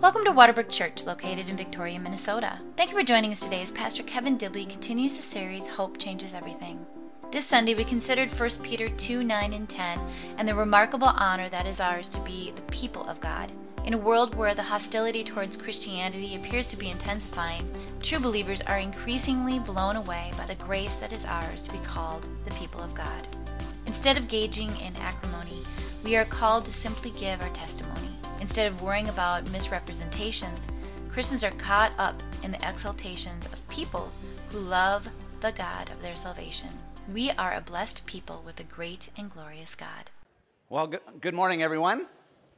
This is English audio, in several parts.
Welcome to Waterbrook Church, located in Victoria, Minnesota. Thank you for joining us today as Pastor Kevin Dibley continues the series, Hope Changes Everything. This Sunday, we considered 1 Peter 2, 9, and 10, and the remarkable honor that is ours to be the people of God. In a world where the hostility towards Christianity appears to be intensifying, true believers are increasingly blown away by the grace that is ours to be called the people of God. Instead of gauging in acrimony, we are called to simply give our testimony. Instead of worrying about misrepresentations, Christians are caught up in the exaltations of people who love the God of their salvation. We are a blessed people with a great and glorious God. Well, good morning, everyone.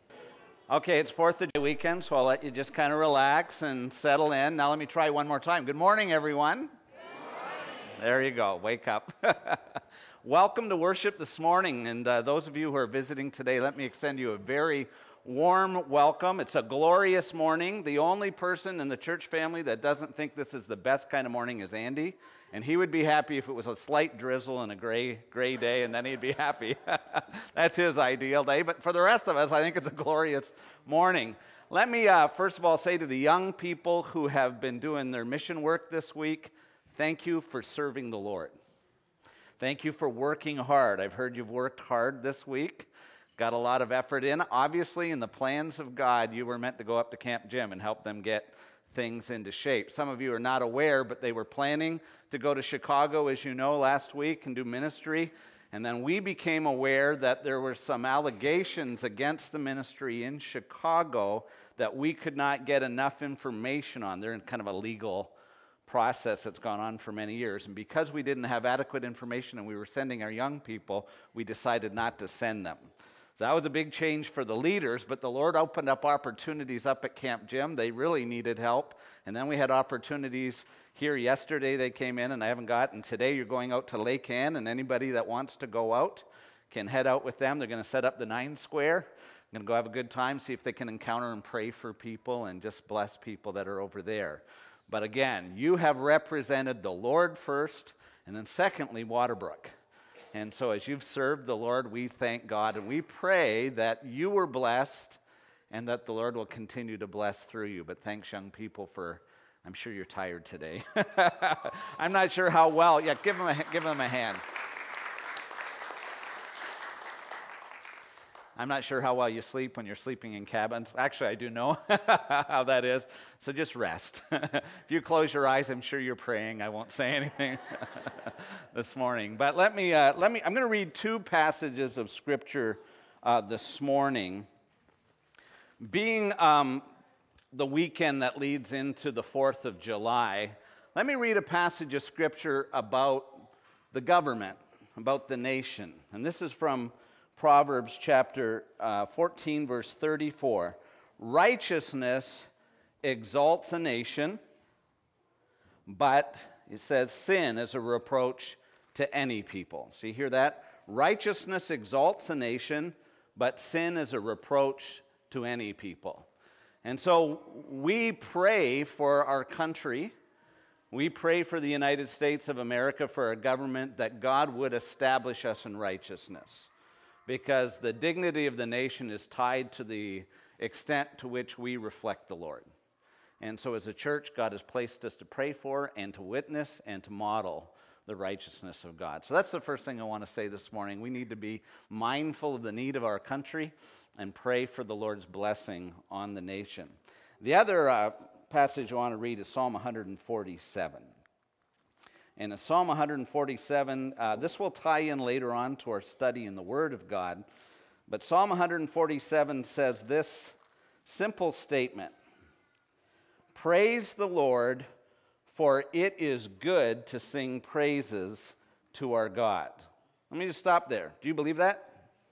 Okay, it's 4th of July weekend, so I'll let you just kind of relax and settle in. Now let me try one more time. Good morning, everyone. Good morning. There you go. Wake up. Welcome to worship this morning, and those of you who are visiting today, let me extend you a very warm welcome. It's a glorious morning. The only person in the church family that doesn't think this is the best kind of morning is Andy, and he would be happy if it was a slight drizzle and a gray day, and then he'd be happy. That's his ideal day, but for the rest of us, I think it's a glorious morning. Let me first of all say to the young people who have been doing their mission work this week, thank you for serving the Lord. Thank you for working hard. I've heard you've worked hard this week. Got a lot of effort in. Obviously, in the plans of God, you were meant to go up to Camp Jim and help them get things into shape. Some of you are not aware, but they were planning to go to Chicago, as you know, last week and do ministry. And then we became aware that there were some allegations against the ministry in Chicago that we could not get enough information on. They're in kind of a legal process that's gone on for many years. And because we didn't have adequate information and we were sending our young people, we decided not to send them. So that was a big change for the leaders, but the Lord opened up opportunities up at Camp Jim. They really needed help. And then we had opportunities here yesterday. They came in, and I haven't gotten. Today you're going out to Lake Ann, and anybody that wants to go out can head out with them. They're going to set up the 9 Square. I'm going to go have a good time, see if they can encounter and pray for people and just bless people that are over there. But again, you have represented the Lord first, and then secondly, Waterbrook. And so as you've served the Lord, we thank God, and we pray that you were blessed and that the Lord will continue to bless through you. But thanks, young people, for, I'm sure you're tired today. I'm not sure how well. Yeah, give them a hand. I'm not sure how well you sleep when you're sleeping in cabins. Actually, I do know how that is. So just rest. If you close your eyes, I'm sure you're praying. I won't say anything this morning. But I'm going to read 2 passages of Scripture this morning. Being the weekend that leads into the 4th of July, let me read a passage of Scripture about the government, about the nation. And this is from Proverbs chapter 14, verse 34. Righteousness exalts a nation, but it says sin is a reproach to any people. So you hear that? Righteousness exalts a nation, but sin is a reproach to any people. And so we pray for our country. We pray for the United States of America, for a government that God would establish us in righteousness, because the dignity of the nation is tied to the extent to which we reflect the Lord. And so as a church, God has placed us to pray for and to witness and to model the righteousness of God. So that's the first thing I want to say this morning. We need to be mindful of the need of our country and pray for the Lord's blessing on the nation. The other passage I want to read is Psalm 147. And in Psalm 147, this will tie in later on to our study in the Word of God. But Psalm 147 says this simple statement: Praise the Lord, for it is good to sing praises to our God. Let me just stop there. Do you believe that?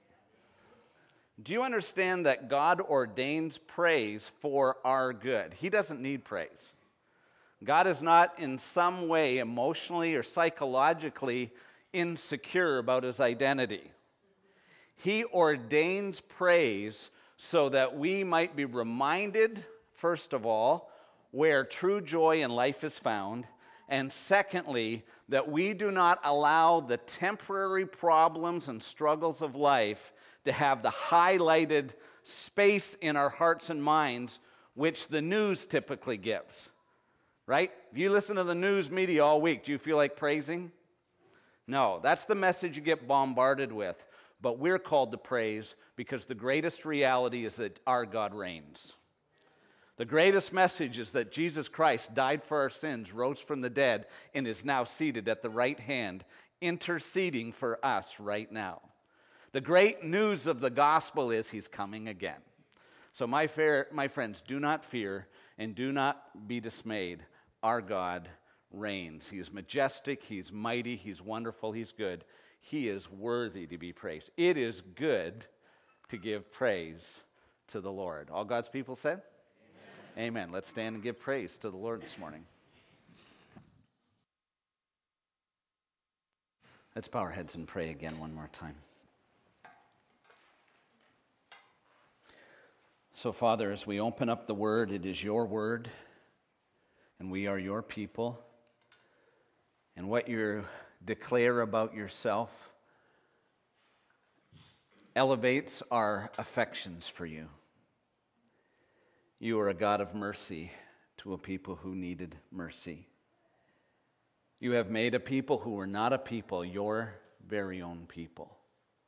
Do you understand that God ordains praise for our good? He doesn't need praise. God is not in some way emotionally or psychologically insecure about his identity. He ordains praise so that we might be reminded, first of all, where true joy in life is found, and secondly, that we do not allow the temporary problems and struggles of life to have the highlighted space in our hearts and minds which the news typically gives, right? If you listen to the news media all week, do you feel like praising? No, that's the message you get bombarded with. But we're called to praise because the greatest reality is that our God reigns. The greatest message is that Jesus Christ died for our sins, rose from the dead, and is now seated at the right hand, interceding for us right now. The great news of the gospel is he's coming again. So my friends, do not fear and do not be dismayed. Our God reigns. He is majestic, he's mighty, he's wonderful, he's good. He is worthy to be praised. It is good to give praise to the Lord. All God's people said? Amen. Amen. Let's stand and give praise to the Lord this morning. Let's bow our heads and pray again one more time. So, Father, as we open up the Word, it is your Word, and we are your people. And what you declare about yourself elevates our affections for you. You are a God of mercy to a people who needed mercy. You have made a people who were not a people, your very own people.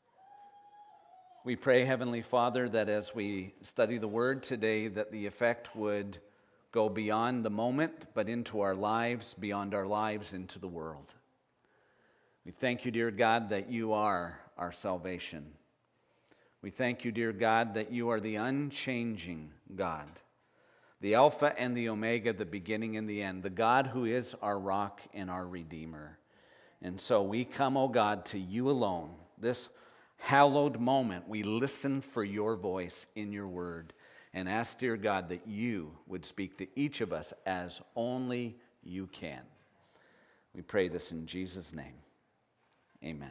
We pray, Heavenly Father, that as we study the Word today, that the effect would go beyond the moment, but into our lives, beyond our lives, into the world. We thank you, dear God, that you are our salvation. We thank you, dear God, that you are the unchanging God, the Alpha and the Omega, the beginning and the end, the God who is our rock and our Redeemer. And so we come, O God, to you alone. This hallowed moment, we listen for your voice in your word and ask, dear God, that you would speak to each of us as only you can. We pray this in Jesus' name. Amen.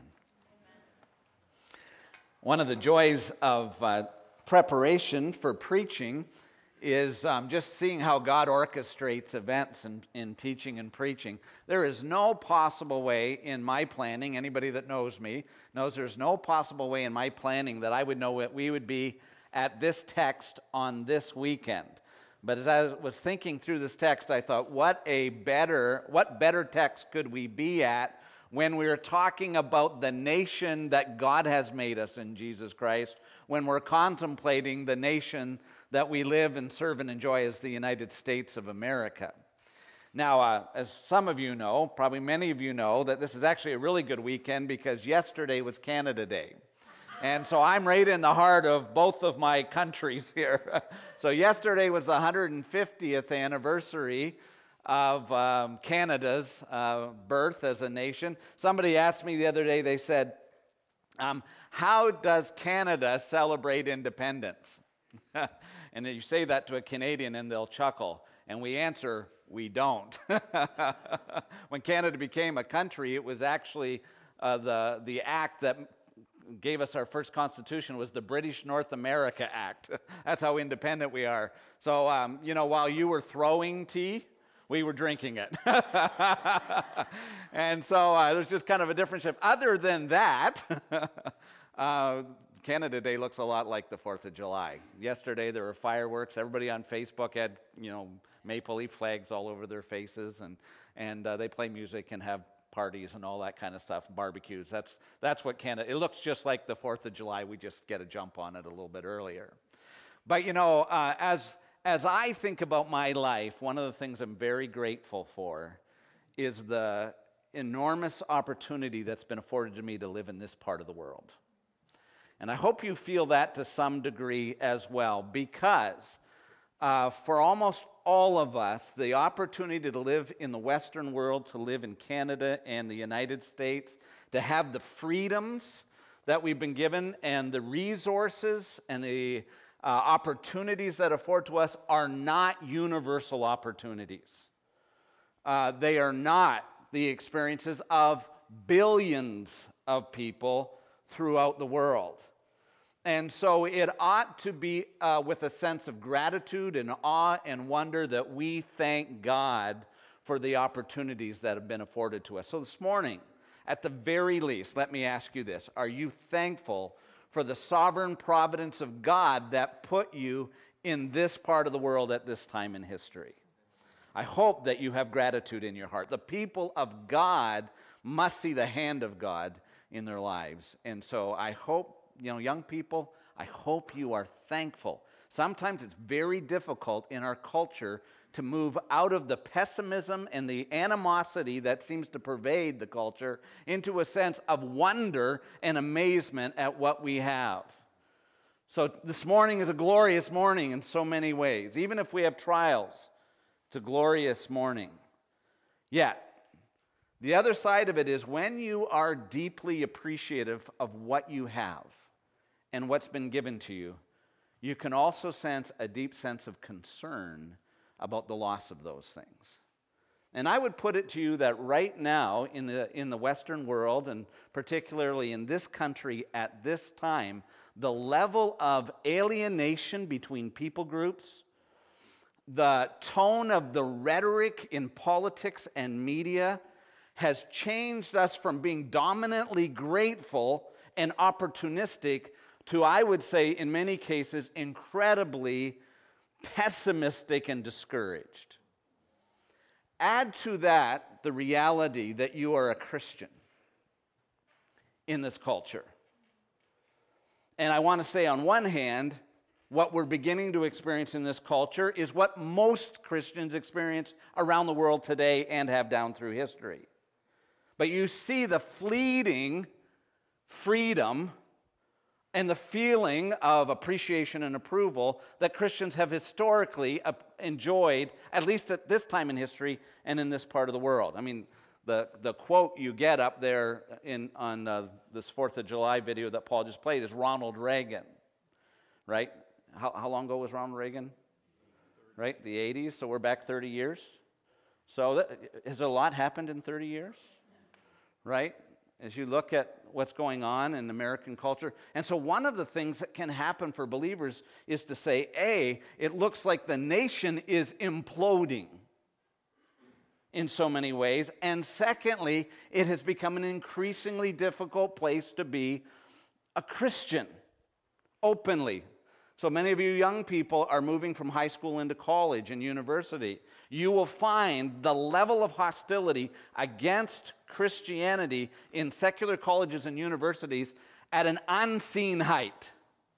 One of the joys of preparation for preaching is just seeing how God orchestrates events in teaching and preaching. There is no possible way in my planning, anybody that knows me knows there's no possible way in my planning that I would know that we would be at this text on this weekend. But as I was thinking through this text, I thought, what better text could we be at when we're talking about the nation that God has made us in Jesus Christ, when we're contemplating the nation that we live and serve and enjoy as the United States of America. Now, as some of you know, probably many of you know, that this is actually a really good weekend because yesterday was Canada Day. And so I'm right in the heart of both of my countries here. So yesterday was the 150th anniversary of Canada's birth as a nation. Somebody asked me the other day, they said, how does Canada celebrate independence? And then you say that to a Canadian and they'll chuckle. And we answer, we don't. When Canada became a country, it was actually the act that gave us our first constitution was the British North America Act. That's how independent we are. So, while you were throwing tea, we were drinking it. And so there's just kind of a different shift. Other than that, Canada Day looks a lot like the 4th of July. Yesterday there were fireworks. Everybody on Facebook had, maple leaf flags all over their faces, and they play music and have parties and all that kind of stuff, barbecues. That's what Canada, it looks just like the 4th of July. We just get a jump on it a little bit earlier. But, as I think about my life, one of the things I'm very grateful for is the enormous opportunity that's been afforded to me to live in this part of the world. And I hope you feel that to some degree as well, because for almost all of us, the opportunity to live in the Western world, to live in Canada and the United States, to have the freedoms that we've been given and the resources and the opportunities that afford to us are not universal opportunities. They are not the experiences of billions of people throughout the world. And so it ought to be with a sense of gratitude and awe and wonder that we thank God for the opportunities that have been afforded to us. So this morning, at the very least, let me ask you this. Are you thankful for the sovereign providence of God that put you in this part of the world at this time in history. I hope that you have gratitude in your heart. The people of God must see the hand of God in their lives. And so I hope, young people, I hope you are thankful. Sometimes it's very difficult in our culture to move out of the pessimism and the animosity that seems to pervade the culture into a sense of wonder and amazement at what we have. So this morning is a glorious morning in so many ways. Even if we have trials, it's a glorious morning. Yet, the other side of it is when you are deeply appreciative of what you have and what's been given to you, you can also sense a deep sense of concern about the loss of those things. And I would put it to you that right now in the Western world, and particularly in this country at this time, the level of alienation between people groups, the tone of the rhetoric in politics and media has changed us from being dominantly grateful and opportunistic to, I would say, in many cases, incredibly pessimistic and discouraged. Add to that the reality that you are a Christian in this culture. And I want to say, on one hand, what we're beginning to experience in this culture is what most Christians experience around the world today and have down through history. But you see the fleeting freedom and the feeling of appreciation and approval that Christians have historically enjoyed, at least at this time in history and in this part of the world. I mean, the quote you get up there on this 4th of July video that Paul just played is Ronald Reagan, right? How long ago was Ronald Reagan? Right, the 80s, so we're back 30 years. So has a lot happened in 30 years? Right? As you look at what's going on in American culture. And so one of the things that can happen for believers is to say, A, it looks like the nation is imploding in so many ways. And secondly, it has become an increasingly difficult place to be a Christian openly. So many of you young people are moving from high school into college and university. You will find the level of hostility against Christianity in secular colleges and universities at an unseen height.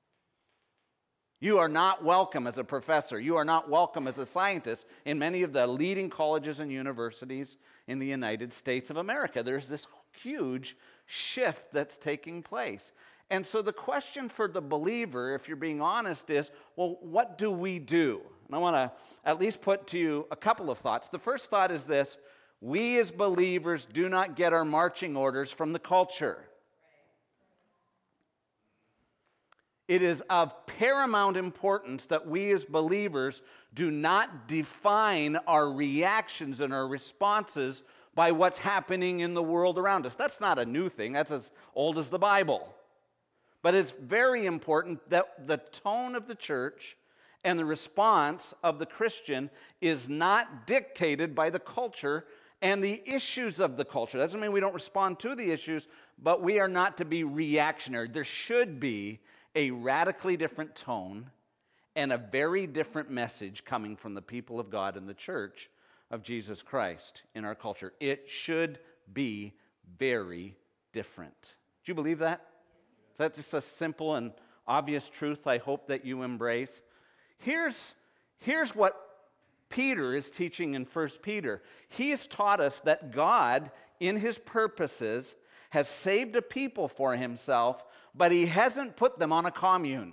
You are not welcome as a professor. You are not welcome as a scientist in many of the leading colleges and universities in the United States of America. There's this huge shift that's taking place. And so the question for the believer, if you're being honest, is, well, what do we do? And I want to at least put to you a couple of thoughts. The first thought is this: we as believers do not get our marching orders from the culture. It is of paramount importance that we as believers do not define our reactions and our responses by what's happening in the world around us. That's not a new thing. That's as old as the Bible. But it's very important that the tone of the church and the response of the Christian is not dictated by the culture and the issues of the culture. That doesn't mean we don't respond to the issues, but we are not to be reactionary. There should be a radically different tone and a very different message coming from the people of God and the church of Jesus Christ in our culture. It should be very different. Do you believe that? Is that just a simple and obvious truth I hope that you embrace? Here's what Peter is teaching in 1 Peter. He has taught us that God, in his purposes, has saved a people for himself, but he hasn't put them on a commune.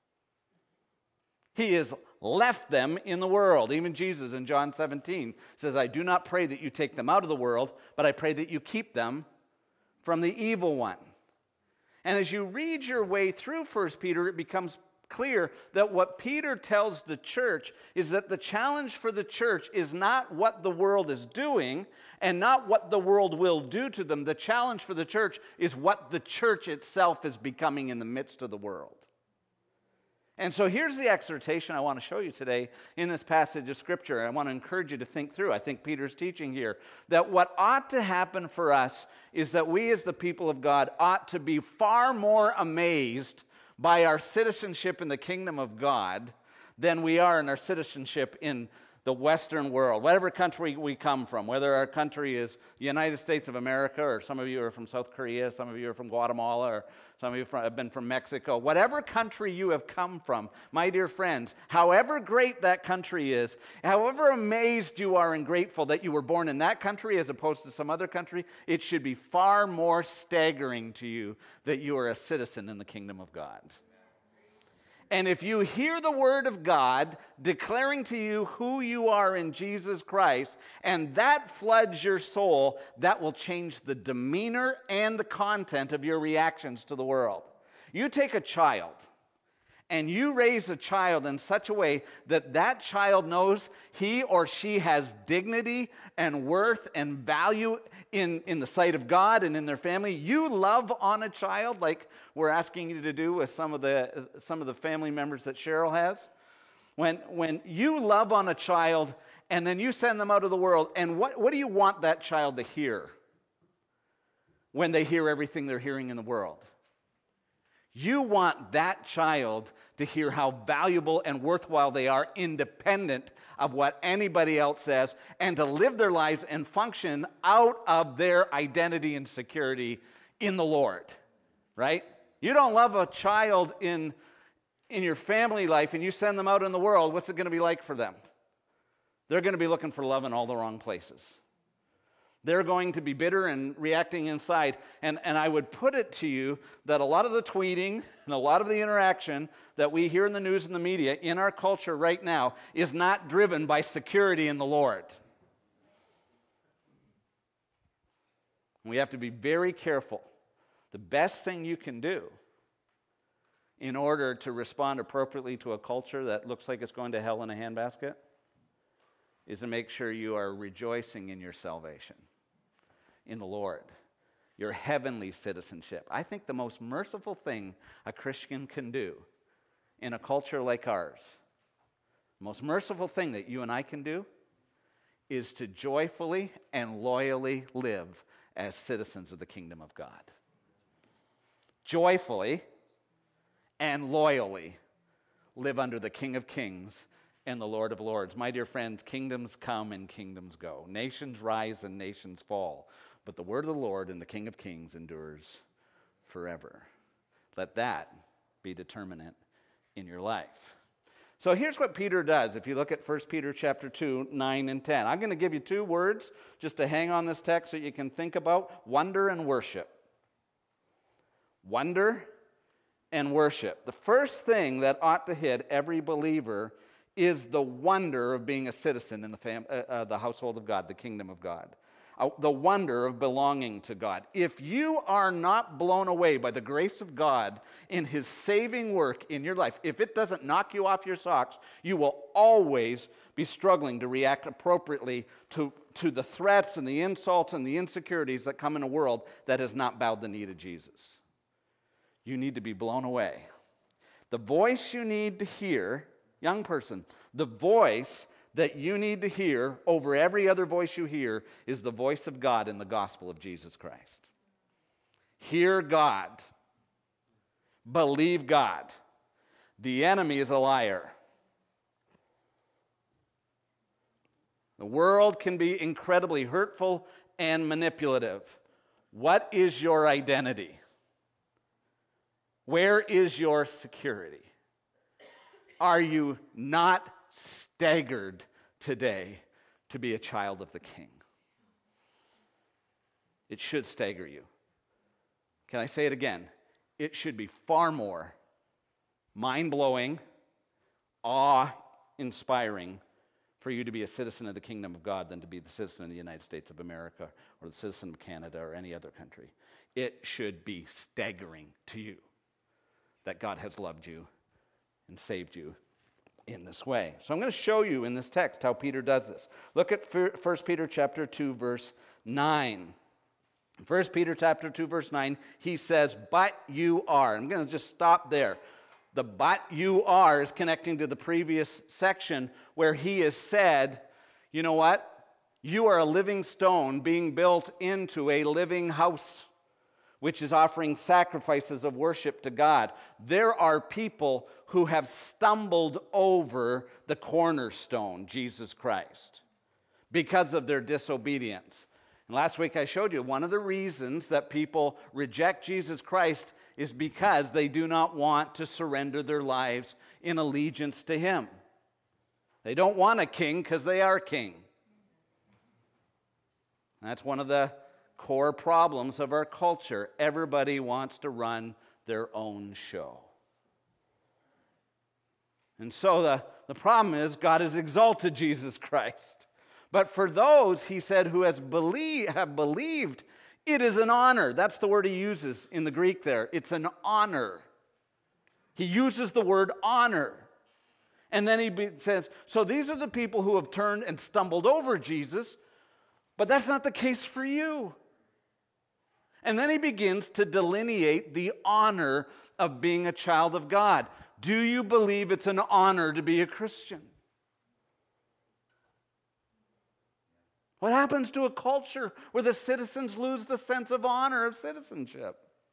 He has left them in the world. Even Jesus in John 17 says, I do not pray that you take them out of the world, but I pray that you keep them from the evil one. And as you read your way through 1 Peter, it becomes clear that what Peter tells the church is that the challenge for the church is not what the world is doing and not what the world will do to them. The challenge for the church is what the church itself is becoming in the midst of the world. And so here's the exhortation I want to show you today in this passage of Scripture. I want to encourage you to think through. I think Peter's teaching here that what ought to happen for us is that we as the people of God ought to be far more amazed by our citizenship in the kingdom of God than we are in our citizenship in the Western world, whatever country we come from, whether our country is the United States of America, or some of you are from South Korea, some of you are from Guatemala, or some of you have been from Mexico. Whatever country you have come from, my dear friends, however great that country is, however amazed you are and grateful that you were born in that country as opposed to some other country, it should be far more staggering to you that you are a citizen in the kingdom of God. And if you hear the word of God declaring to you who you are in Jesus Christ, and that floods your soul, that will change the demeanor and the content of your reactions to the world. You take a child, and you raise a child in such a way that that child knows he or she has dignity and worth and value in the sight of God and in their family. You love on a child like we're asking you to do with some of the family members that Cheryl has. When you love on a child and then you send them out of the world, and what do you want that child to hear when they hear everything they're hearing in the world? You want that child to hear how valuable and worthwhile they are, independent of what anybody else says, and to live their lives and function out of their identity and security in the Lord, right? You don't love a child in your family life and you send them out in the world, what's it going to be like for them? They're going to be looking for love in all the wrong places. They're going to be bitter and reacting inside. And I would put it to you that a lot of the tweeting and a lot of the interaction that we hear in the news and the media in our culture right now is not driven by security in the Lord. We have to be very careful. The best thing you can do in order to respond appropriately to a culture that looks like it's going to hell in a handbasket is to make sure you are rejoicing in your salvation in the Lord, your heavenly citizenship. I think the most merciful thing a Christian can do in a culture like ours, the most merciful thing that you and I can do, is to joyfully and loyally live as citizens of the kingdom of God. Joyfully and loyally live under the King of Kings and the Lord of Lords. My dear friends, kingdoms come and kingdoms go. Nations rise and nations fall. But the word of the Lord and the King of Kings endures forever. Let that be determinant in your life. So here's what Peter does. If you look at 1 Peter chapter 2, 9 and 10. I'm going to give you two words just to hang on this text so you can think about: wonder and worship. Wonder and worship. The first thing that ought to hit every believer is the wonder of being a citizen in the household of God, the kingdom of God. The wonder of belonging to God. If you are not blown away by the grace of God in His saving work in your life, if it doesn't knock you off your socks, you will always be struggling to react appropriately to the threats and the insults and the insecurities that come in a world that has not bowed the knee to Jesus. You need to be blown away. The voice you need to hear, young person, the voice that you need to hear over every other voice you hear is the voice of God in the gospel of Jesus Christ. Hear God. Believe God. The enemy is a liar. The world can be incredibly hurtful and manipulative. What is your identity? Where is your security? Are you not staggered today to be a child of the King? It should stagger you. Can I say it again? It should be far more mind-blowing, awe-inspiring for you to be a citizen of the kingdom of God than to be the citizen of the United States of America or the citizen of Canada or any other country. It should be staggering to you that God has loved you and saved you in this way. So I'm going to show you in this text how Peter does this. Look at 1 Peter chapter 2, verse 9. 1 Peter chapter 2, verse 9, he says, but you are. I'm going to just stop there. The but you are is connecting to the previous section where he has said, you know what? You are a living stone being built into a living house. which is offering sacrifices of worship to God. There are people who have stumbled over the cornerstone, Jesus Christ, because of their disobedience. And last week I showed you one of the reasons that people reject Jesus Christ is because they do not want to surrender their lives in allegiance to Him. They don't want a king because they are king. That's one of the core problems of our culture. Everybody wants to run their own show. And so the problem is God has exalted Jesus Christ. But for those, he said, who have believed, it is an honor. That's the word he uses in the Greek there. It's an honor. He uses the word honor. And then he says, so these are the people who have turned and stumbled over Jesus, but that's not the case for you. And then he begins to delineate the honor of being a child of God. Do you believe it's an honor to be a Christian? What happens to a culture where the citizens lose the sense of honor of citizenship?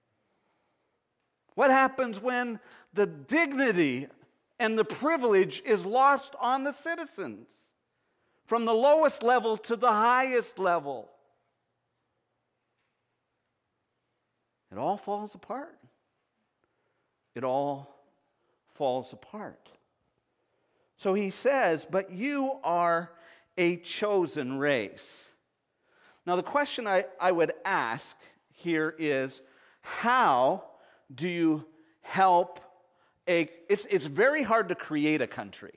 What happens when the dignity and the privilege is lost on the citizens? From the lowest level to the highest level. It all falls apart. It all falls apart. So he says, but you are a chosen race. Now the question I would ask here is, how do you help it's very hard to create a country.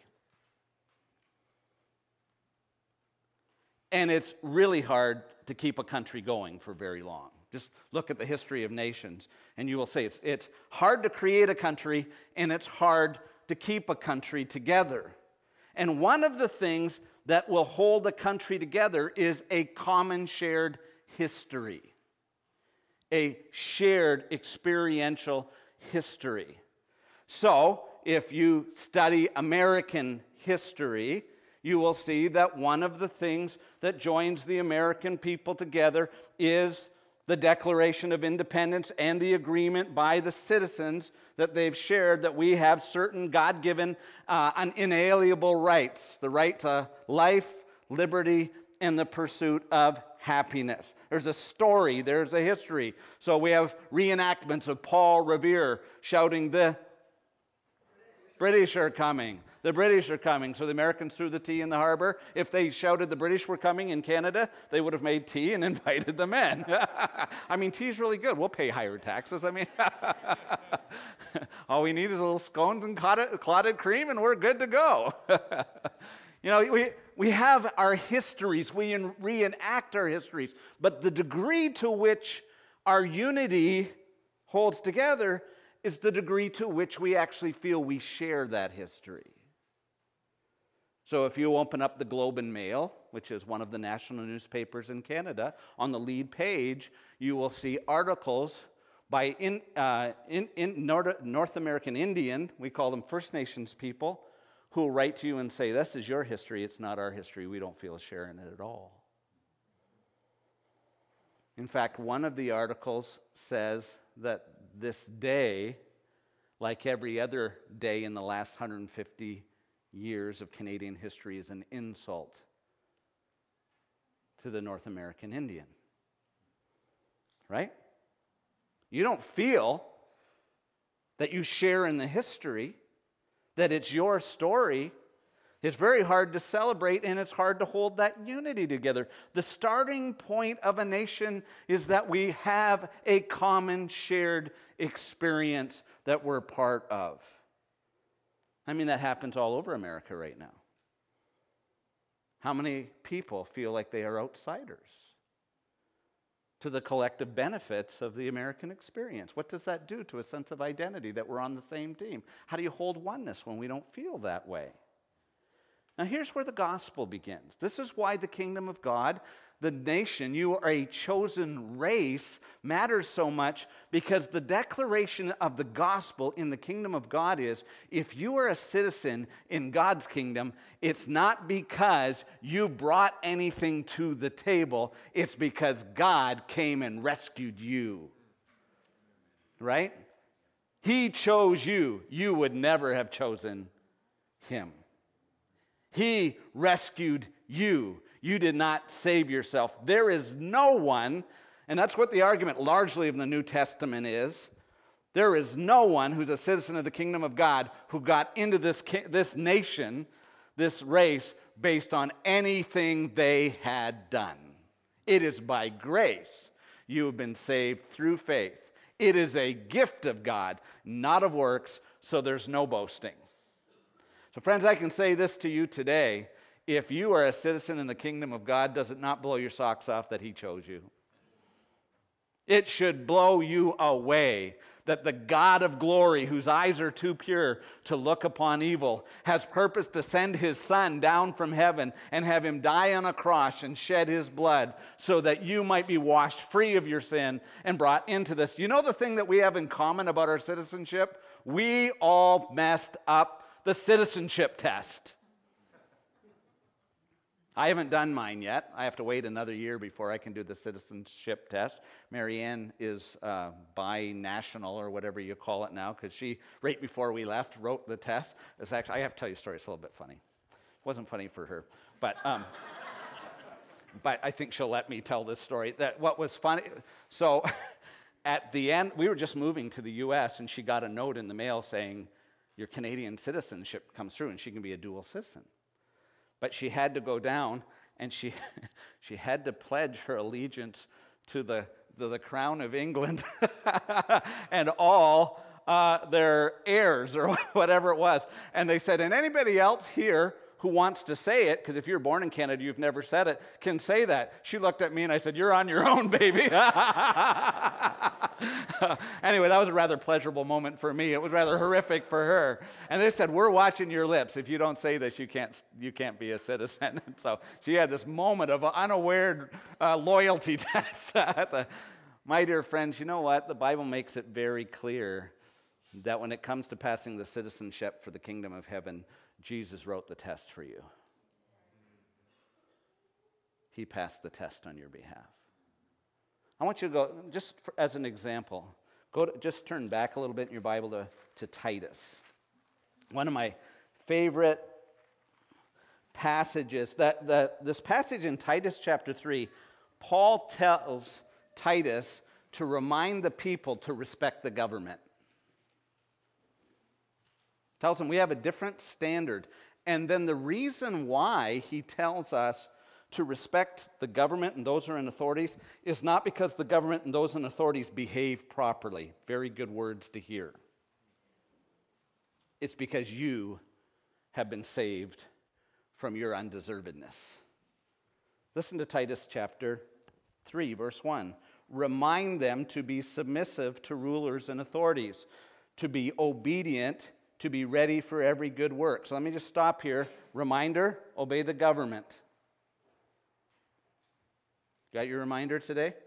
And it's really hard to keep a country going for very long. Just look at the history of nations, and you will say it's hard to create a country, and it's hard to keep a country together. And one of the things that will hold a country together is a common shared history, a shared experiential history. So, if you study American history, you will see that one of the things that joins the American people together is the Declaration of Independence and the agreement by the citizens that they've shared that we have certain God-given unalienable rights, the right to life, liberty, and the pursuit of happiness. There's a story, there's a history. So we have reenactments of Paul Revere shouting, "The British are coming. The British are coming." So the Americans threw the tea in the harbor. If they shouted the British were coming in Canada, they would have made tea and invited them in. I mean, tea's really good. We'll pay higher taxes. I mean, all we need is a little scones and clotted cream, and we're good to go. You know, we have our histories. We reenact our histories. But the degree to which our unity holds together is the degree to which we actually feel we share that history. So if you open up the Globe and Mail, which is one of the national newspapers in Canada, on the lead page, you will see articles by North American Indian, we call them First Nations people, who will write to you and say, this is your history, it's not our history, we don't feel a share in it at all. In fact, one of the articles says that this day, like every other day in the last 150 years of Canadian history, is an insult to the North American Indian. Right? You don't feel that you share in the history, that it's your story. It's very hard to celebrate, and it's hard to hold that unity together. The starting point of a nation is that we have a common shared experience that we're part of. I mean, that happens all over America right now. How many people feel like they are outsiders to the collective benefits of the American experience? What does that do to a sense of identity that we're on the same team? How do you hold oneness when we don't feel that way? Now, here's where the gospel begins. This is why the kingdom of God, the nation, you are a chosen race, matters so much, because the declaration of the gospel in the kingdom of God is, if you are a citizen in God's kingdom, it's not because you brought anything to the table, it's because God came and rescued you. right? He chose you. You would never have chosen him. He rescued you. You did not save yourself. There is no one, and that's what the argument largely of the New Testament is. There is no one who's a citizen of the kingdom of God who got into this nation, this race, based on anything they had done. It is by grace you have been saved through faith. It is a gift of God, not of works, so there's no boasting. So friends, I can say this to you today. If you are a citizen in the kingdom of God, does it not blow your socks off that he chose you? It should blow you away that the God of glory, whose eyes are too pure to look upon evil, has purposed to send his Son down from heaven and have him die on a cross and shed his blood so that you might be washed free of your sin and brought into this. You know the thing that we have in common about our citizenship? We all messed up the citizenship test. I haven't done mine yet. I have to wait another year before I can do the citizenship test. Marianne is bi-national or whatever you call it now, because she, right before we left, wrote the test. It's actually, I have to tell you a story. It's a little bit funny. It wasn't funny for her, but I think she'll let me tell this story. That what was funny. So at the end, we were just moving to the U.S., and she got a note in the mail saying, your Canadian citizenship comes through, and she can be a dual citizen. But she had to go down, and she had to pledge her allegiance to the crown of England and all their heirs or whatever it was. And they said, and anybody else here who wants to say it, because if you're born in Canada, you've never said it, can say that. She looked at me and I said, you're on your own, baby. Anyway, that was a rather pleasurable moment for me. It was rather horrific for her. And they said, we're watching your lips. If you don't say this, you can't be a citizen. And so she had this moment of unaware loyalty test. My dear friends, you know what? The Bible makes it very clear that when it comes to passing the citizenship for the kingdom of heaven, Jesus wrote the test for you. He passed the test on your behalf. I want you to go, as an example, just turn back a little bit in your Bible to Titus. One of my favorite passages, this passage in Titus chapter 3, Paul tells Titus to remind the people to respect the government. Tells them we have a different standard. And then the reason why he tells us to respect the government and those who are in authorities is not because the government and those in authorities behave properly. Very good words to hear. It's because you have been saved from your undeservedness. Listen to Titus chapter 3, verse 1. Remind them to be submissive to rulers and authorities, to be obedient, to be ready for every good work. So let me just stop here. Reminder, obey the government. Got your reminder today? Is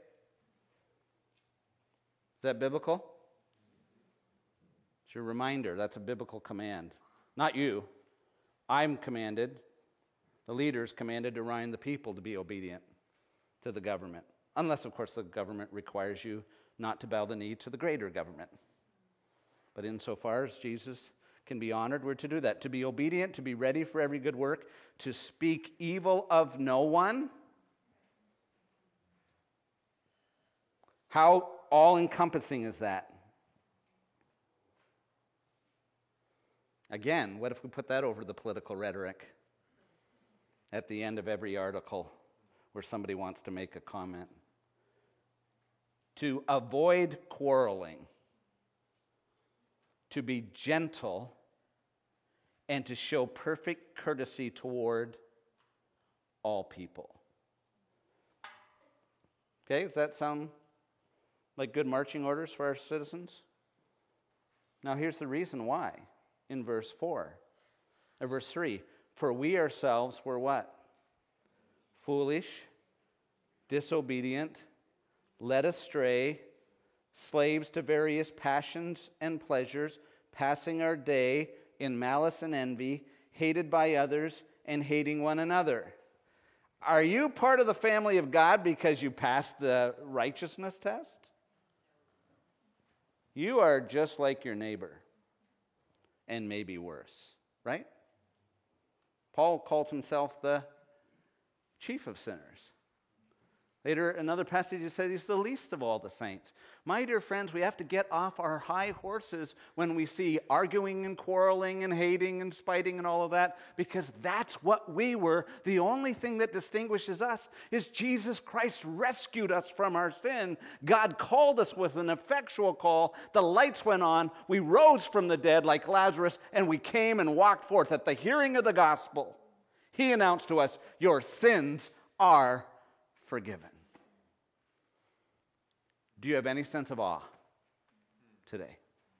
that biblical? It's your reminder. That's a biblical command. Not you. I'm commanded, the leaders commanded to remind the people to be obedient to the government. Unless, of course, the government requires you not to bow the knee to the greater government. But insofar as Jesus can be honored, we're to do that. To be obedient, to be ready for every good work, to speak evil of no one. How all-encompassing is that? Again, what if we put that over the political rhetoric at the end of every article where somebody wants to make a comment? To avoid quarreling, to be gentle, and to show perfect courtesy toward all people. Okay, does that sound like good marching orders for our citizens? Now here's the reason why in verse 4. Or verse 3. For we ourselves were what? Foolish, disobedient, led astray, slaves to various passions and pleasures, passing our day in malice and envy, hated by others and hating one another. Are you part of the family of God because you passed the righteousness test? You are just like your neighbor, and maybe worse, right? Paul calls himself the chief of sinners. Later, another passage says he's the least of all the saints. My dear friends, we have to get off our high horses when we see arguing and quarreling and hating and spiting and all of that, because that's what we were. The only thing that distinguishes us is Jesus Christ rescued us from our sin. God called us with an effectual call. The lights went on. We rose from the dead like Lazarus, and we came and walked forth at the hearing of the gospel. He announced to us, your sins are forgiven. Do you have any sense of awe today?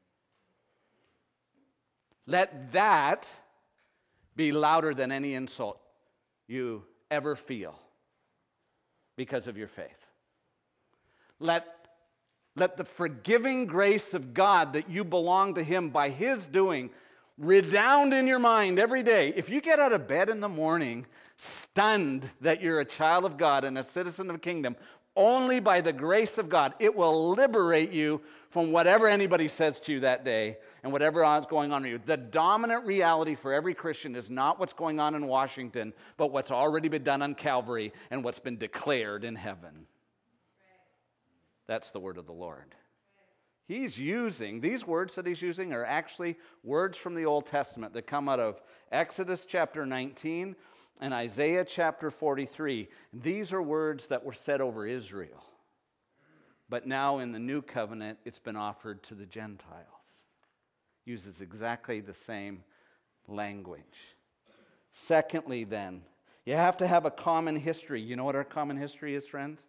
Let that be louder than any insult you ever feel because of your faith. Let the forgiving grace of God that you belong to Him by His doing redound in your mind every day. If you get out of bed in the morning stunned that you're a child of God and a citizen of the kingdom, only by the grace of God, it will liberate you from whatever anybody says to you that day and whatever is going on with you. The dominant reality for every Christian is not what's going on in Washington, but what's already been done on Calvary and what's been declared in heaven. That's the word of the Lord. He's using, these words that he's using are actually words from the Old Testament that come out of Exodus chapter 19 and Isaiah chapter 43. These are words that were said over Israel. But now in the new covenant, it's been offered to the Gentiles. Uses exactly the same language. Secondly, then, you have to have a common history. You know what our common history is, friends?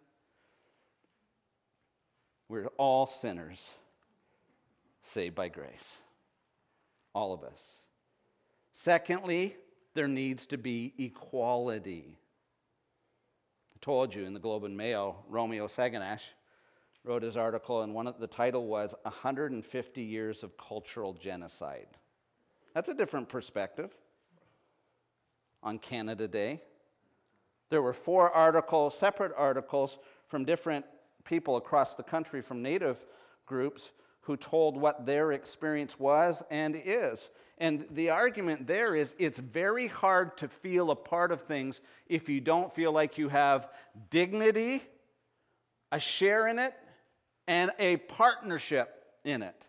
We're all sinners, saved by grace. All of us. Secondly, there needs to be equality. I told you in the Globe and Mail, Romeo Saganash wrote his article, and the title was 150 Years of Cultural Genocide. That's a different perspective on Canada Day. There were 4 articles, separate articles from different people across the country from Native groups who told what their experience was and is. And the argument there is it's very hard to feel a part of things if you don't feel like you have dignity, a share in it, and a partnership in it.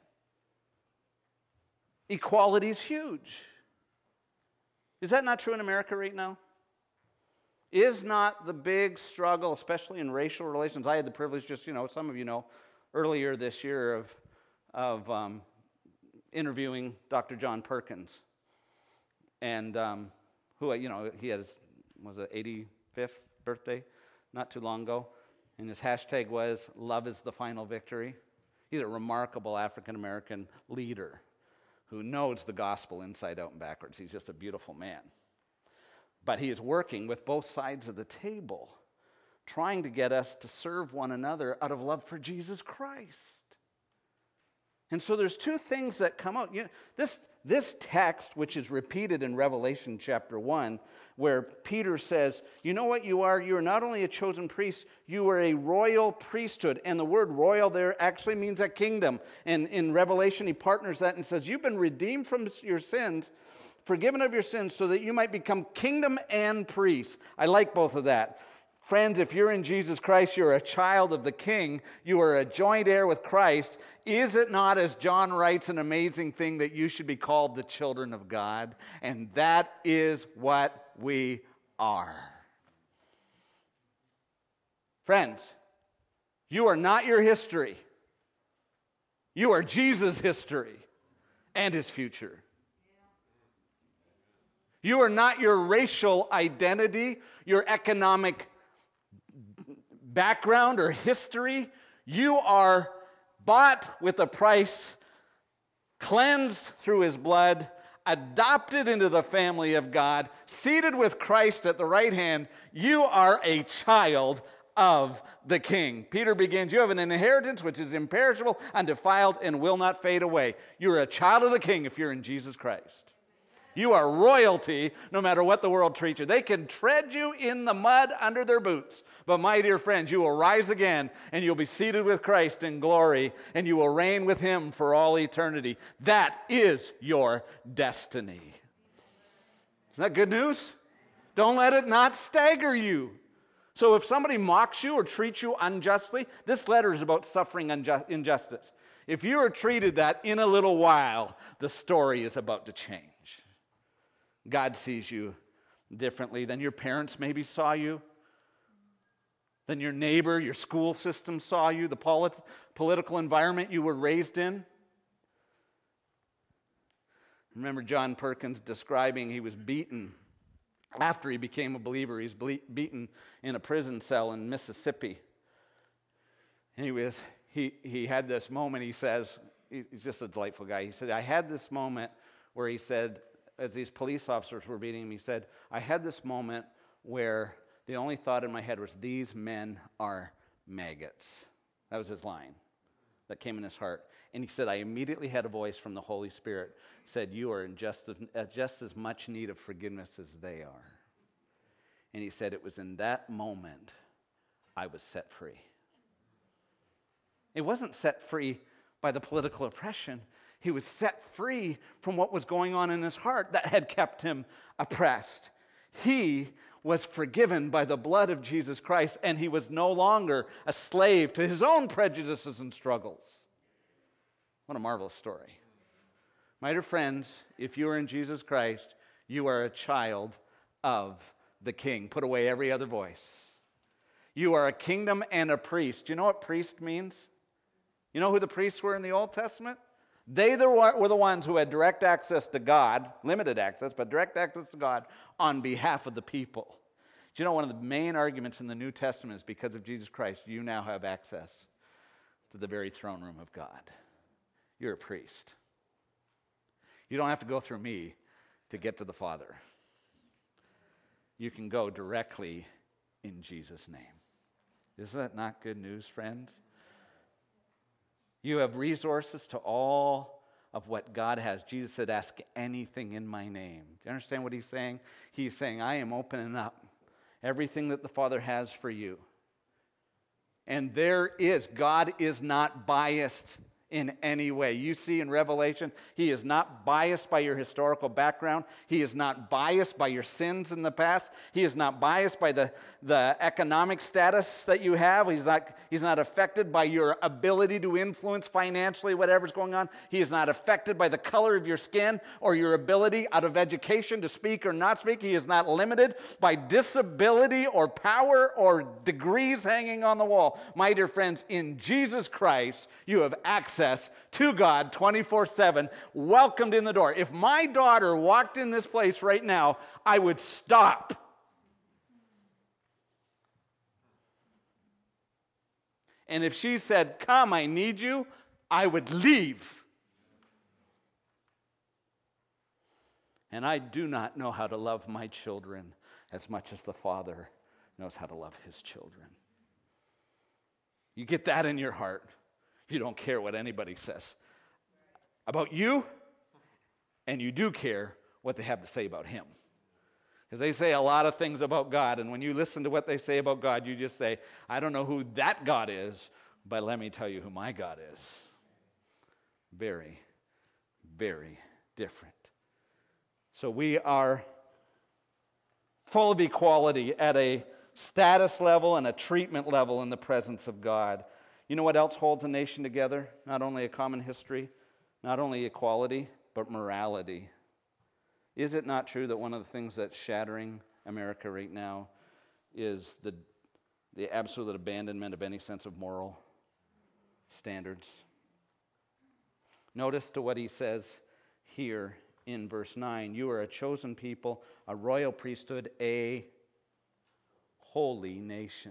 Equality is huge. Is that not true in America right now? Is not the big struggle, especially in racial relations? I had the privilege, just, some of you know, earlier this year of interviewing Dr. John Perkins, and who, he had his, was it 85th birthday not too long ago, and his hashtag was, "Love is the final victory." He's a remarkable African-American leader who knows the gospel inside out and backwards. He's just a beautiful man. But he is working with both sides of the table, trying to get us to serve one another out of love for Jesus Christ. And so there's 2 things that come out. This text, which is repeated in Revelation chapter 1, where Peter says, you know what you are? You are not only a chosen priest, you are a royal priesthood. And the word royal there actually means a kingdom. And in Revelation, he partners that and says, you've been redeemed from your sins, forgiven of your sins, so that you might become kingdom and priest. I like both of that. Friends, if you're in Jesus Christ, you're a child of the King. You are a joint heir with Christ. Is it not, as John writes, an amazing thing that you should be called the children of God? And that is what we are. Friends, you are not your history. You are Jesus' history and His future. You are not your racial identity, your economic background or history. You are bought with a price, cleansed through His blood, adopted into the family of God, seated with Christ at the right hand. You are a child of the King. Peter begins, you have an inheritance which is imperishable, undefiled, and will not fade away. You're a child of the King if you're in Jesus Christ. You are royalty no matter what the world treats you. They can tread you in the mud under their boots. But my dear friends, you will rise again and you'll be seated with Christ in glory and you will reign with him for all eternity. That is your destiny. Isn't that good news? Don't let it not stagger you. So if somebody mocks you or treats you unjustly, this letter is about suffering injustice. If you are treated that in a little while, the story is about to change. God sees you differently than your parents maybe saw you, than your neighbor, your school system saw you, the political environment you were raised in. Remember John Perkins describing he was beaten after he became a believer. He's beaten in a prison cell in Mississippi. And he had this moment, he says, he's just a delightful guy. He said, I had this moment where he said, as these police officers were beating him, he said, I had this moment where the only thought in my head was, these men are maggots. That was his line that came in his heart. And he said, I immediately had a voice from the Holy Spirit, said, you are in just as much need of forgiveness as they are. And he said, it was in that moment I was set free. It wasn't set free by the political oppression. He was set free from what was going on in his heart that had kept him oppressed. He was forgiven by the blood of Jesus Christ, and he was no longer a slave to his own prejudices and struggles. What a marvelous story. My dear friends, if you are in Jesus Christ, you are a child of the King. Put away every other voice. You are a kingdom and a priest. Do you know what priest means? You know who the priests were in the Old Testament? They were the ones who had direct access to God, limited access, but direct access to God on behalf of the people. Do you know one of the main arguments in the New Testament is because of Jesus Christ, you now have access to the very throne room of God. You're a priest. You don't have to go through me to get to the Father. You can go directly in Jesus' name. Isn't that not good news, friends? You have resources to all of what God has. Jesus said, ask anything in my name. Do you understand what he's saying? He's saying, I am opening up everything that the Father has for you. And God is not biased in any way. You see in Revelation, he is not biased by your historical background. He is not biased by your sins in the past. He is not biased by the economic status that you have. He's not affected by your ability to influence financially whatever's going on. He is not affected by the color of your skin or your ability out of education to speak or not speak. He is not limited by disability or power or degrees hanging on the wall. My dear friends, in Jesus Christ, you have access to God 24/7, welcomed in the door. If my daughter walked in this place right now, I would stop. And if she said, come, I need you, I would leave. And I do not know how to love my children as much as the Father knows how to love his children. You get that in your heart. You don't care what anybody says about you, and you do care what they have to say about him. Because they say a lot of things about God, and when you listen to what they say about God, you just say, I don't know who that God is, but let me tell you who my God is. Very, very different. So we are full of equality at a status level and a treatment level in the presence of God. You know what else holds a nation together? Not only a common history, not only equality, but morality. Is it not true that one of the things that's shattering America right now is the absolute abandonment of any sense of moral standards? Notice to what he says here in verse 9. You are a chosen people, a royal priesthood, a holy nation.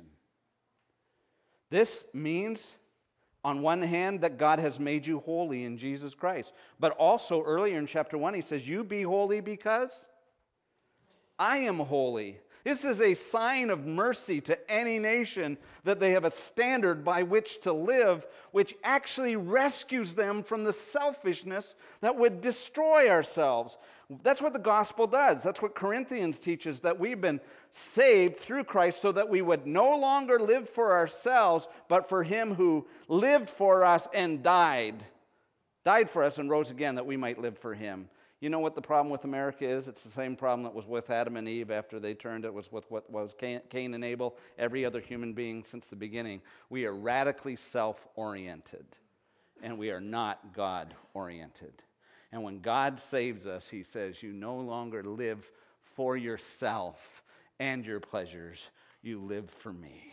This means, on one hand, that God has made you holy in Jesus Christ. But also, earlier in chapter 1, he says, you be holy because I am holy. This is a sign of mercy to any nation that they have a standard by which to live, which actually rescues them from the selfishness that would destroy ourselves. That's what the gospel does. That's what Corinthians teaches, that we've been saved through Christ so that we would no longer live for ourselves, but for him who lived for us and died for us and rose again that we might live for him. You know what the problem with America is? It's the same problem that was with Adam and Eve after they turned. It was with what was Cain and Abel, every other human being since the beginning. We are radically self-oriented, and we are not God-oriented. And when God saves us, he says, you no longer live for yourself and your pleasures. You live for me.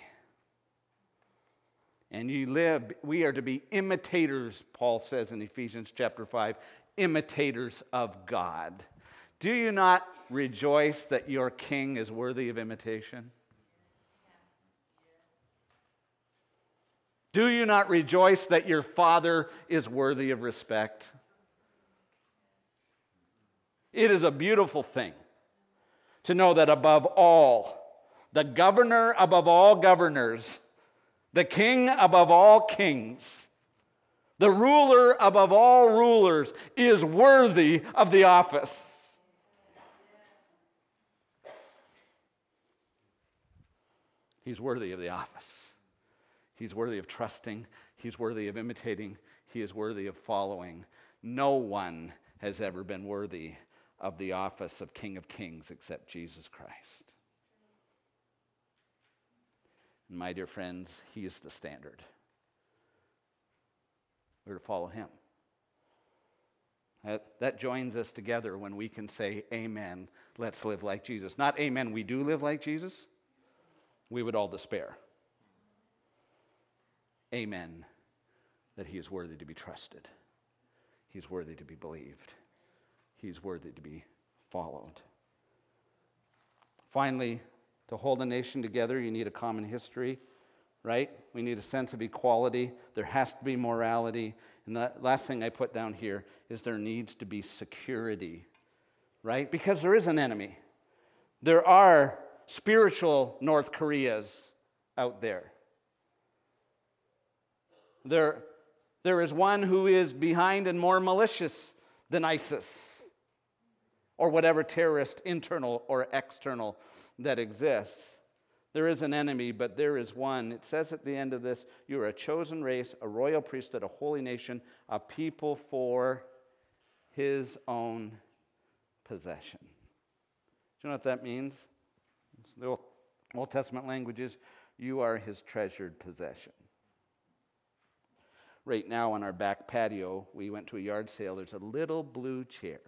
And we are to be imitators, Paul says in Ephesians chapter 5, imitators of God. Do you not rejoice that your king is worthy of imitation? Do you not rejoice that your father is worthy of respect? It is a beautiful thing to know that above all, the governor above all governors, the king above all kings, the ruler above all rulers is worthy of the office. He's worthy of the office. He's worthy of trusting. He's worthy of imitating. He is worthy of following. No one has ever been worthy of the office of King of Kings except Jesus Christ. And my dear friends, he is the standard. We're to follow him. That joins us together when we can say, amen, let's live like Jesus. Not amen, we do live like Jesus. We would all despair. Amen, that he is worthy to be trusted. He's worthy to be believed. He's worthy to be followed. Finally, to hold a nation together, you need a common history, right? We need a sense of equality. There has to be morality. And the last thing I put down here is there needs to be security, right? Because there is an enemy. There are spiritual North Koreas out there. There is one who is behind and more malicious than ISIS or whatever terrorist, internal or external, that exists. There is an enemy, but there is one. It says at the end of this, you are a chosen race, a royal priesthood, a holy nation, a people for his own possession. Do you know what that means? It's the Old Testament languages. You are his treasured possession. Right now on our back patio, we went to a yard sale. There's a little blue chair.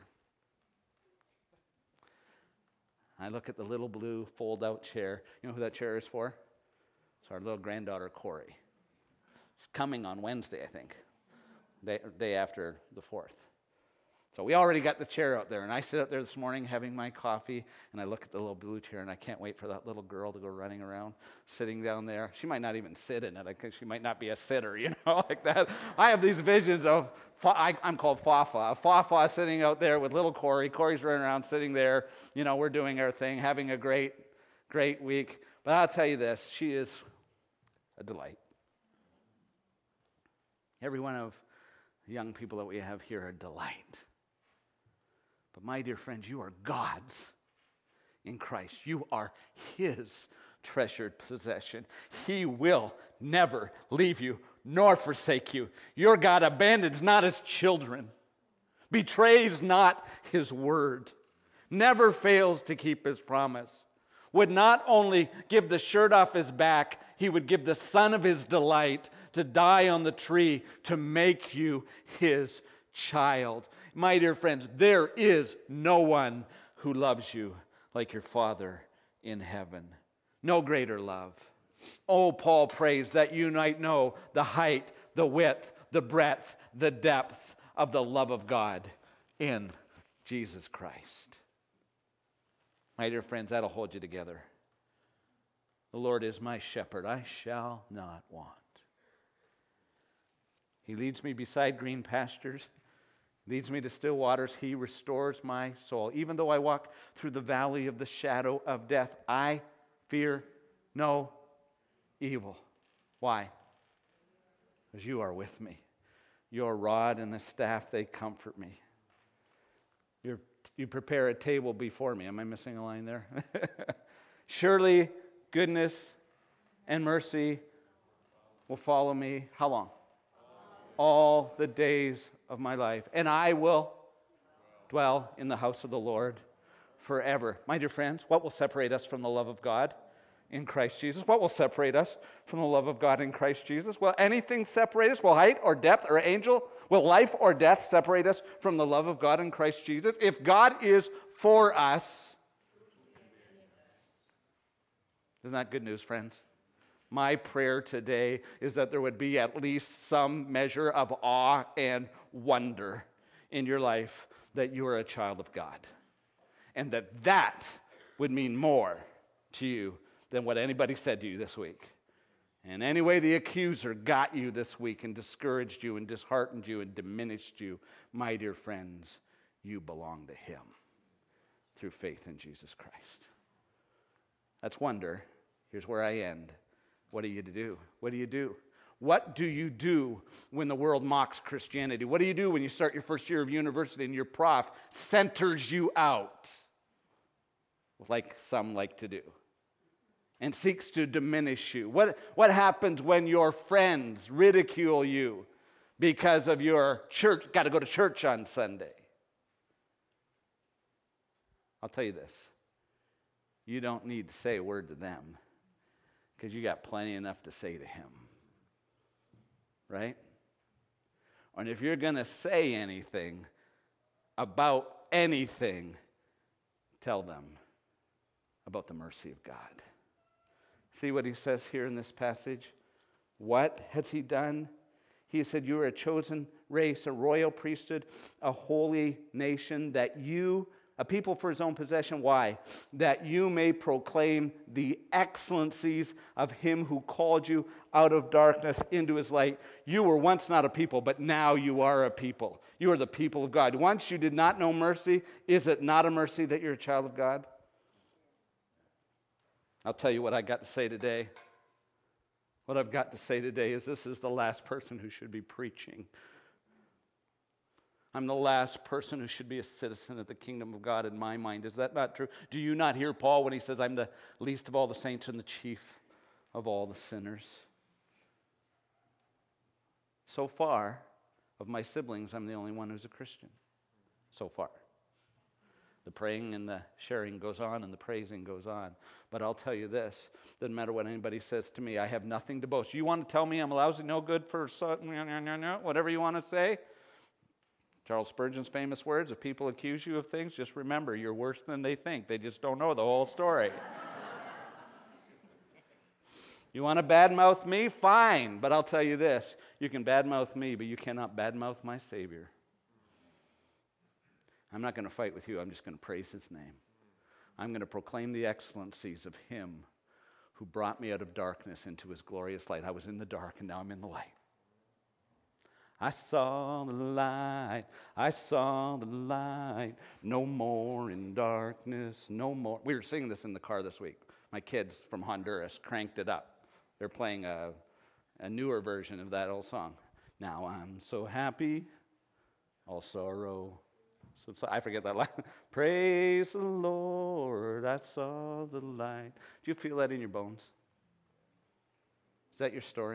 I look at the little blue fold-out chair. You know who that chair is for? It's our little granddaughter, Corey. She's coming on Wednesday, I think, day after the 4th. So we already got the chair out there, and I sit out there this morning having my coffee, and I look at the little blue chair, and I can't wait for that little girl to go running around, sitting down there. She might not even sit in it. I think she might not be a sitter, like that. I have these visions of, I'm called Fafa. Fafa sitting out there with little Corey. Corey's running around, sitting there. We're doing our thing, having a great, great week. But I'll tell you this, she is a delight. Every one of the young people that we have here are a delight. But my dear friends, you are God's in Christ. You are his treasured possession. He will never leave you nor forsake you. Your God abandons not his children, betrays not his word, never fails to keep his promise, would not only give the shirt off his back, he would give the son of his delight to die on the tree to make you his child. My dear friends, there is no one who loves you like your Father in heaven. No greater love. Oh, Paul prays that you might know the height, the width, the breadth, the depth of the love of God in Jesus Christ. My dear friends, that'll hold you together. The Lord is my shepherd. I shall not want. He leads me beside green pastures. leads me to still waters. He restores my soul. Even though I walk through the valley of the shadow of death, I fear no evil. Why? Because you are with me. Your rod and the staff, they comfort me. You prepare a table before me. Am I missing a line there? Surely goodness and mercy will follow me. How long? All the days of my life. And I will dwell in the house of the Lord forever. My dear friends, what will separate us from the love of God in Christ Jesus? What will separate us from the love of God in Christ Jesus? Will anything separate us? Will height or depth or angel? Will life or death separate us from the love of God in Christ Jesus? If God is for us, isn't that good news, friends? My prayer today is that there would be at least some measure of awe and wonder in your life that you are a child of God. And that would mean more to you than what anybody said to you this week. And any way the accuser got you this week and discouraged you and disheartened you and diminished you, my dear friends, you belong to him through faith in Jesus Christ. That's wonder. Here's where I end. What are you to do? What do you do? What do you do when the world mocks Christianity? What do you do when you start your first year of university and your prof centers you out, like some like to do, and seeks to diminish you? What happens when your friends ridicule you because of your church, got to go to church on Sunday? I'll tell you this. You don't need to say a word to them because you got plenty enough to say to him. Right? And if you're going to say anything about anything, tell them about the mercy of God. See what he says here in this passage? What has he done? He said, you are a chosen race, a royal priesthood, a holy nation, that you, a people for his own possession. Why? That you may proclaim the excellencies of him who called you out of darkness into his light. You were once not a people, but now you are a people. You are the people of God. Once you did not know mercy. Is it not a mercy that you're a child of God? I'll tell you what I got to say today. What I've got to say today is this is the last person who should be preaching. I'm the last person who should be a citizen of the kingdom of God in my mind. Is that not true? Do you not hear Paul when he says, I'm the least of all the saints and the chief of all the sinners? So far, of my siblings, I'm the only one who's a Christian. So far. The praying and the sharing goes on and the praising goes on. But I'll tell you this, doesn't matter what anybody says to me, I have nothing to boast. You want to tell me I'm lousy, no good for whatever you want to say? Charles Spurgeon's famous words, if people accuse you of things, just remember, you're worse than they think. They just don't know the whole story. You want to badmouth me? Fine. But I'll tell you this, you can badmouth me, but you cannot badmouth my Savior. I'm not going to fight with you. I'm just going to praise his name. I'm going to proclaim the excellencies of him who brought me out of darkness into his glorious light. I was in the dark, and now I'm in the light. I saw the light, I saw the light, no more in darkness, no more. We were singing this in the car this week. My kids from Honduras cranked it up. They're playing a newer version of that old song. Now I'm so happy, all sorrow. So I forget that line. Praise the Lord, I saw the light. Do you feel that in your bones? Is that your story?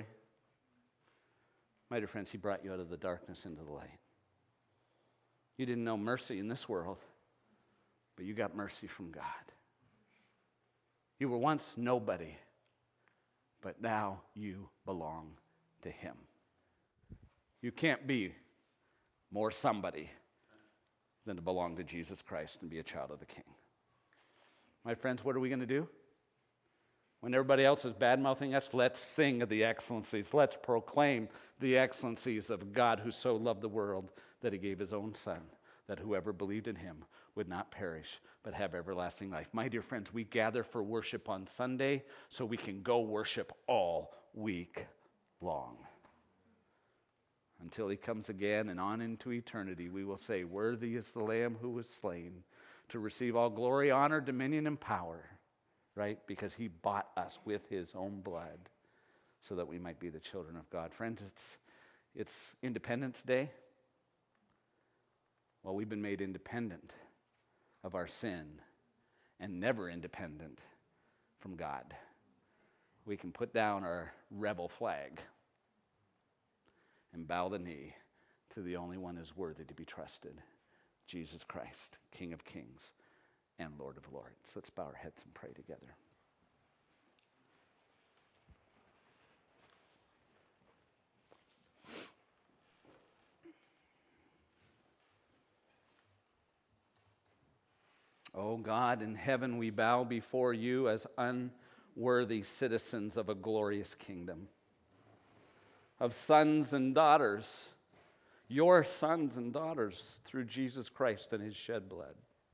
My dear friends, he brought you out of the darkness into the light. You didn't know mercy in this world, but you got mercy from God. You were once nobody, but now you belong to him. You can't be more somebody than to belong to Jesus Christ and be a child of the King. My friends, what are we going to do? When everybody else is bad-mouthing us, let's sing of the excellencies. Let's proclaim the excellencies of God who so loved the world that he gave his own son, that whoever believed in him would not perish, but have everlasting life. My dear friends, we gather for worship on Sunday so we can go worship all week long. until he comes again and on into eternity, we will say, worthy is the Lamb who was slain to receive all glory, honor, dominion, and power, right? Because he bought us with his own blood so that we might be the children of God. Friends, it's Independence Day. Well, we've been made independent of our sin and never independent from God. We can put down our rebel flag and bow the knee to the only one who's worthy to be trusted, Jesus Christ, King of Kings and Lord of Lords. Let's bow our heads and pray together. Oh God, in heaven we bow before you as unworthy citizens of a glorious kingdom, of sons and daughters, your sons and daughters through Jesus Christ and his shed blood.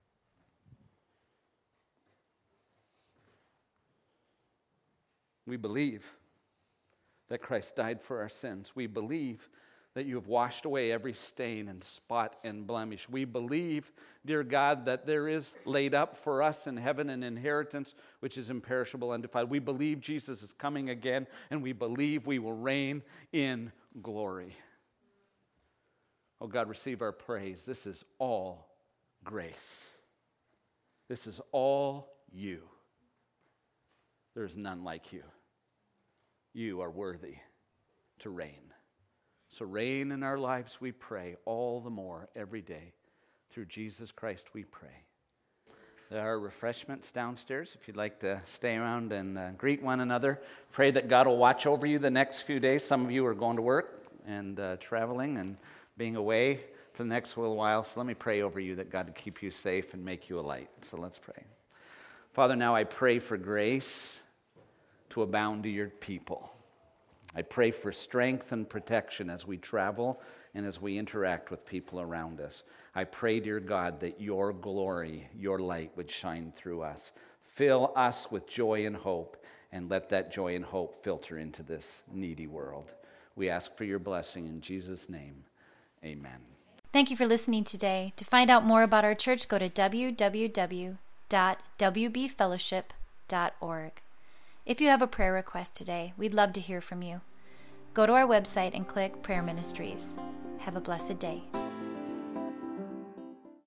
We believe that Christ died for our sins. We believe that you have washed away every stain and spot and blemish. We believe, dear God, that there is laid up for us in heaven an inheritance which is imperishable, undefiled. We believe Jesus is coming again, and we believe we will reign in glory. Oh God, receive our praise. This is all grace. This is all you. There is none like you. You are worthy to reign. So reign in our lives, we pray, all the more every day. Through Jesus Christ we pray. There are refreshments downstairs if you'd like to stay around and greet one another. Pray that God will watch over you the next few days. Some of you are going to work and traveling and being away for the next little while. So let me pray over you that God will keep you safe and make you a light. So let's pray. Father, now I pray for grace to abound to your people. I pray for strength and protection as we travel and as we interact with people around us. I pray, dear God, that your glory, your light would shine through us. Fill us with joy and hope, and let that joy and hope filter into this needy world. We ask for your blessing in Jesus' name. Amen. Thank you for listening today. To find out more about our church, go to www.wbfellowship.org. If you have a prayer request today, we'd love to hear from you. Go to our website and click Prayer Ministries. Have a blessed day.